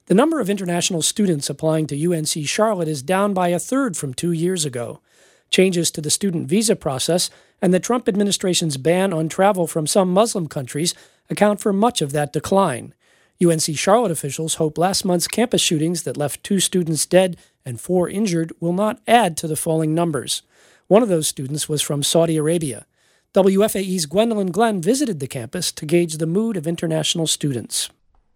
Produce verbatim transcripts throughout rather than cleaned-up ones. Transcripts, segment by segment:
The number of international students applying to U N C Charlotte is down by a third from two years ago. Changes to the student visa process and the Trump administration's ban on travel from some Muslim countries account for much of that decline. U N C Charlotte officials hope last month's campus shootings that left two students dead and four injured will not add to the falling numbers. One of those students was from Saudi Arabia. W F A E's Gwendolyn Glenn visited the campus to gauge the mood of international students.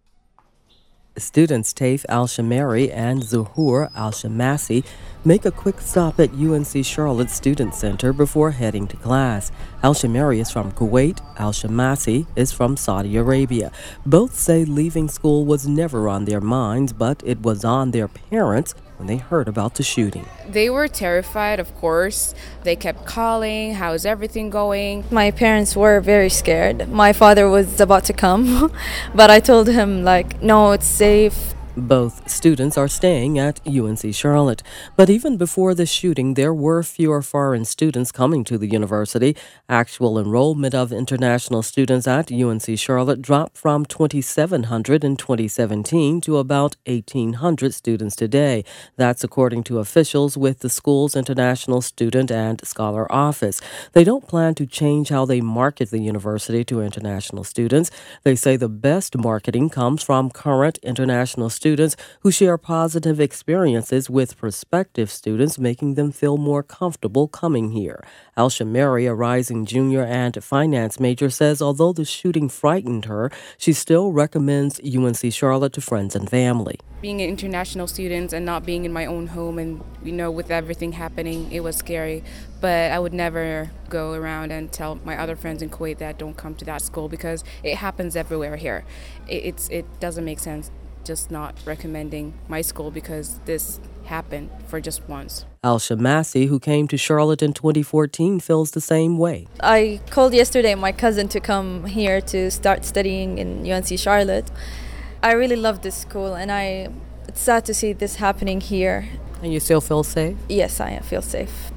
Students Taif Al-Shamari and Zuhur Al-Shamasi make a quick stop at U N C Charlotte Student Center before heading to class. Al-Shamari is from Kuwait. Al-Shamasi is from Saudi Arabia. Both say leaving school was never on their minds, but it was on their parents when they heard about the shooting. They were terrified, of course. They kept calling, how's everything going? My parents were very scared. My father was about to come, but I told him, like, no, it's safe. Both students are staying at U N C Charlotte. But even before the shooting, there were fewer foreign students coming to the university. Actual enrollment of international students at U N C Charlotte dropped from twenty-seven hundred in twenty seventeen to about eighteen hundred students today. That's according to officials with the school's International Student and Scholar Office. They don't plan to change how they market the university to international students. They say the best marketing comes from current international students students who share positive experiences with prospective students, making them feel more comfortable coming here. Al-Shamari, a rising junior and finance major, says although the shooting frightened her, she still recommends U N C Charlotte to friends and family. Being an international student and not being in my own home and, you know, with everything happening, it was scary. But I would never go around and tell my other friends in Kuwait that don't come to that school because it happens everywhere here. It, it's, it doesn't make sense just not recommending my school because this happened for just once. Al-Shamasi, who came to Charlotte in twenty fourteen, feels the same way. I called yesterday my cousin to come here to start studying in U N C Charlotte. I really love this school, and I it's sad to see this happening here. And you still feel safe? Yes, I feel safe.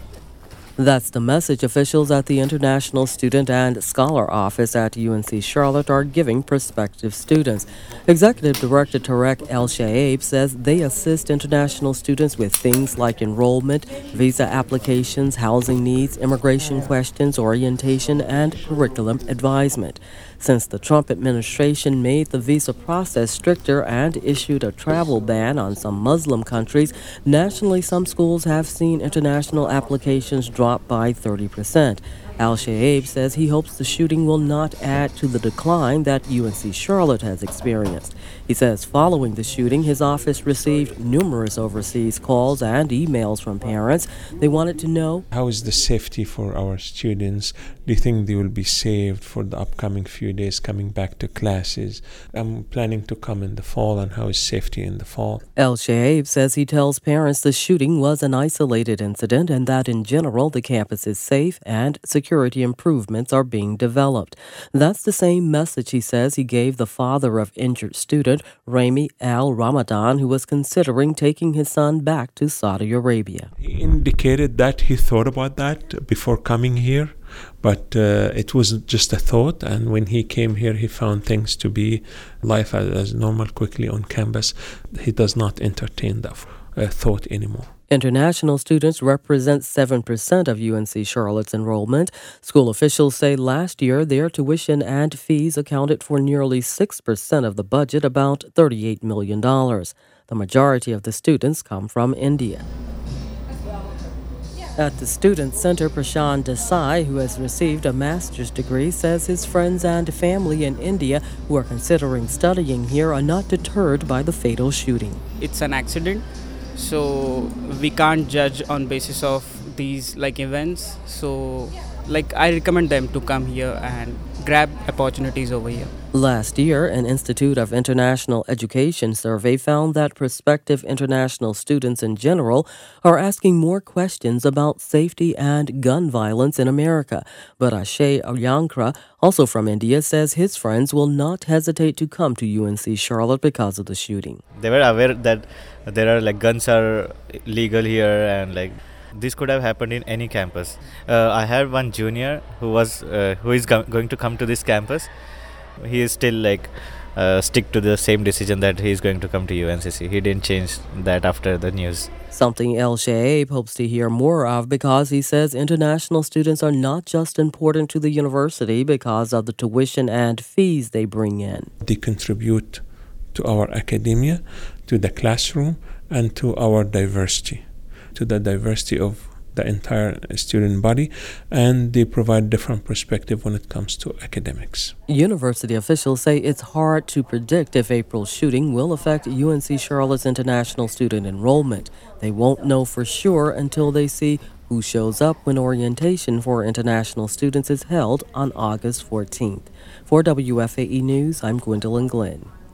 That's the message officials at the International Student and Scholar Office at U N C Charlotte are giving prospective students. Executive Director Tarek El-Shaib says they assist international students with things like enrollment, visa applications, housing needs, immigration questions, orientation, and curriculum advisement. Since the Trump administration made the visa process stricter and issued a travel ban on some Muslim countries, nationally some schools have seen international applications drop by thirty percent. Al-Shaib says he hopes the shooting will not add to the decline that U N C Charlotte has experienced. He says following the shooting, his office received numerous overseas calls and emails from parents. They wanted to know, how is the safety for our students? Do you think they will be saved for the upcoming few days coming back to classes? I'm planning to come in the fall, and how is safety in the fall? El-Shaib says he tells parents the shooting was an isolated incident and that in general the campus is safe and security improvements are being developed. That's the same message he says he gave the father of injured student Rami Al-Ramadan, who was considering taking his son back to Saudi Arabia. He indicated that he thought about that before coming here, but uh, it was just a thought, and when he came here he found things to be life as, as normal quickly on campus. He does not entertain that uh, thought anymore. International students represent seven percent of U N C Charlotte's enrollment. School officials say last year their tuition and fees accounted for nearly six percent of the budget, about thirty-eight million dollars. The majority of the students come from India. At the Student Center, Prashant Desai, who has received a master's degree, says his friends and family in India who are considering studying here are not deterred by the fatal shooting. It's an accident, so we can't judge on basis of these like events. So like I recommend them to come here and grab opportunities over here. Last year, an Institute of International Education survey found that prospective international students in general are asking more questions about safety and gun violence in America. But Ashay Alyankra, also from India, says his friends will not hesitate to come to U N C Charlotte because of the shooting. They were aware that there are like guns are legal here, and like this could have happened in any campus. Uh, I had one junior who was uh, who is go- going to come to this campus. He is still like uh, stick to the same decision that he's going to come to U N C C. He didn't change that after the news. Something El-Shaib hopes to hear more of because he says international students are not just important to the university because of the tuition and fees they bring in. They contribute to our academia, to the classroom, and to our diversity, to the diversity of the entire student body, and they provide different perspective when it comes to academics. University officials say it's hard to predict if April's shooting will affect U N C Charlotte's international student enrollment. They won't know for sure until they see who shows up when orientation for international students is held on August fourteenth. For W F A E News, I'm Gwendolyn Glenn.